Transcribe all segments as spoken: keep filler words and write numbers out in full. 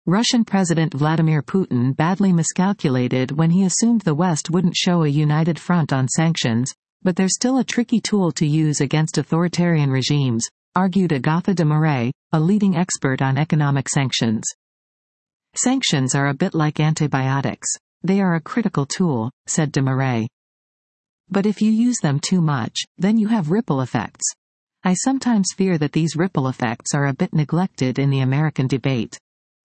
Russian President Vladimir Putin badly miscalculated when he assumed the West wouldn't show a united front on sanctions, but they're still a tricky tool to use against authoritarian regimes, argued Agatha de Marais, a leading expert on economic sanctions. Sanctions are a bit like antibiotics. They are a critical tool, said de Marais. But if you use them too much, then you have ripple effects. I sometimes fear that these ripple effects are a bit neglected in the American debate.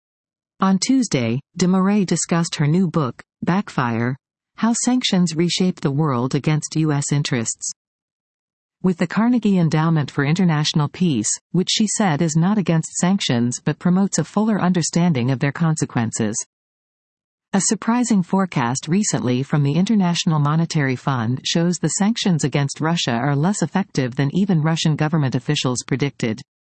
On Tuesday, de Marais discussed her new book, Backfire: How Sanctions Reshaped the World Against U S Interests. With the Carnegie Endowment for International Peace, which she said is not against sanctions but promotes a fuller understanding of their consequences. A surprising forecast recently from the International Monetary Fund shows the sanctions against Russia are less effective than even Russian government officials predicted.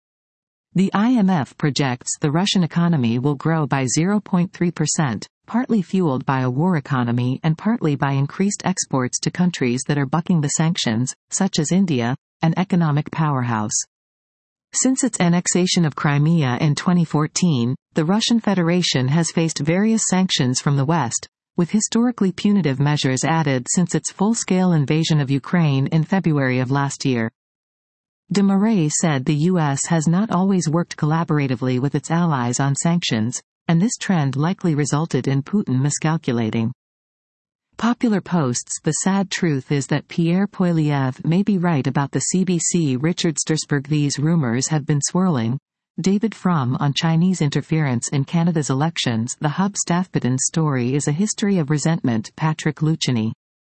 The I M F projects the Russian economy will grow by zero point three percent, partly fueled by a war economy and partly by increased exports to countries that are bucking the sanctions, such as India, an economic powerhouse. Since its annexation of Crimea in twenty fourteen, the Russian Federation has faced various sanctions from the West, with historically punitive measures added since its full-scale invasion of Ukraine in February of last year. De Marais said the U S has not always worked collaboratively with its allies on sanctions, and this trend likely resulted in Putin miscalculating. Popular posts: The sad truth is that Pierre Poilievre may be right about the C B C Richard Stursberg. These rumors have been swirling. David Fromm on Chinese interference in Canada's elections. The Hub Staffbitton's story is a history of resentment. Patrick Luciani.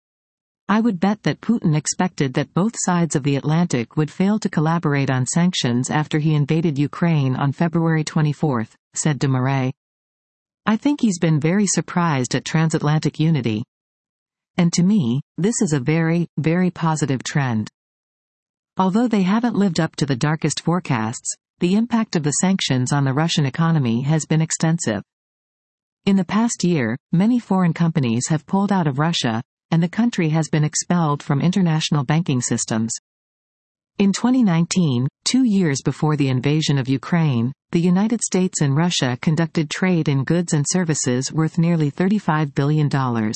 I would bet that Putin expected that both sides of the Atlantic would fail to collaborate on sanctions after he invaded Ukraine on February twenty-fourth, said de Marais. I think he's been very surprised at transatlantic unity. And to me, this is a very, very positive trend. Although they haven't lived up to the darkest forecasts, the impact of the sanctions on the Russian economy has been extensive. In the past year, many foreign companies have pulled out of Russia, and the country has been expelled from international banking systems. In twenty nineteen, two years before the invasion of Ukraine, the United States and Russia conducted trade in goods and services worth nearly thirty-five billion dollars.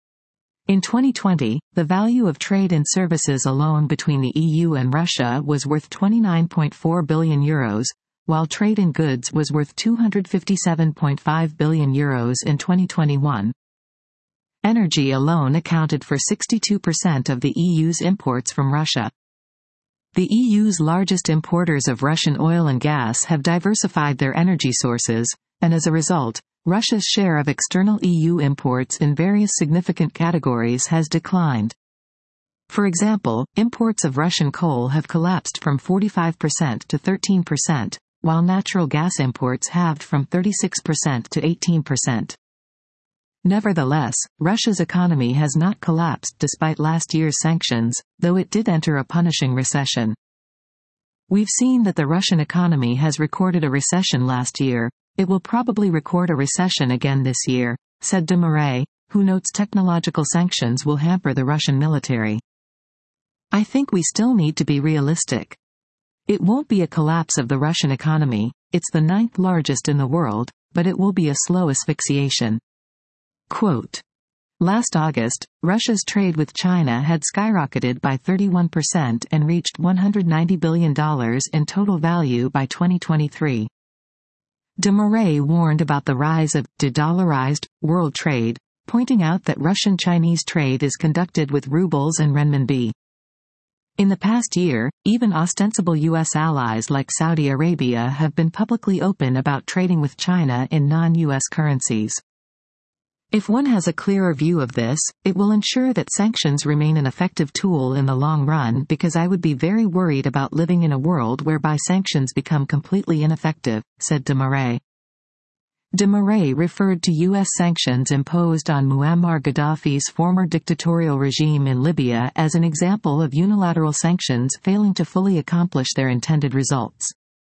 In twenty twenty, the value of trade in services alone between the E U and Russia was worth twenty-nine point four billion euros, while trade in goods was worth two hundred fifty-seven point five billion euros in twenty twenty-one. Energy alone accounted for sixty-two percent of the E U's imports from Russia. The E U's largest importers of Russian oil and gas have diversified their energy sources, and as a result, Russia's share of external E U imports in various significant categories has declined. For example, imports of Russian coal have collapsed from forty-five percent to thirteen percent, while natural gas imports halved from thirty-six percent to eighteen percent. Nevertheless, Russia's economy has not collapsed despite last year's sanctions, though it did enter a punishing recession. We've seen that the Russian economy has recorded a recession last year. It will probably record a recession again this year, said de Marais, who notes technological sanctions will hamper the Russian military. I think we still need to be realistic. It won't be a collapse of the Russian economy, it's the ninth largest in the world, but it will be a slow asphyxiation. Quote. Last August, Russia's trade with China had skyrocketed by thirty-one percent and reached one hundred ninety billion dollars in total value by twenty twenty-three. De Marais warned about the rise of de-dollarized world trade, pointing out that Russian-Chinese trade is conducted with rubles and renminbi. In the past year, even ostensible U S allies like Saudi Arabia have been publicly open about trading with China in non-U S currencies. If one has a clearer view of this, it will ensure that sanctions remain an effective tool in the long run, because I would be very worried about living in a world whereby sanctions become completely ineffective, said de Marais. De Marais referred to U S sanctions imposed on Muammar Gaddafi's former dictatorial regime in Libya as an example of unilateral sanctions failing to fully accomplish their intended results.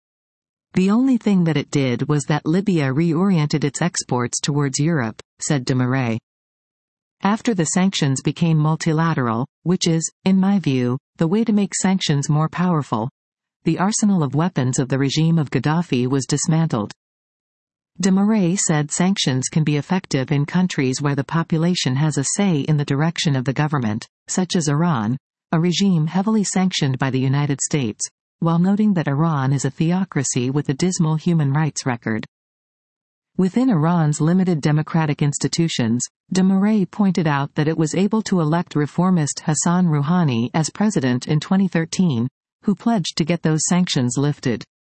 The only thing that it did was that Libya reoriented its exports towards Europe, said de Marais. After the sanctions became multilateral, which is, in my view, the way to make sanctions more powerful, the arsenal of weapons of the regime of Gaddafi was dismantled. De Marais said sanctions can be effective in countries where the population has a say in the direction of the government, such as Iran, a regime heavily sanctioned by the United States, while noting that Iran is a theocracy with a dismal human rights record. Within Iran's limited democratic institutions, de Marais pointed out that it was able to elect reformist Hassan Rouhani as president in twenty thirteen, who pledged to get those sanctions lifted.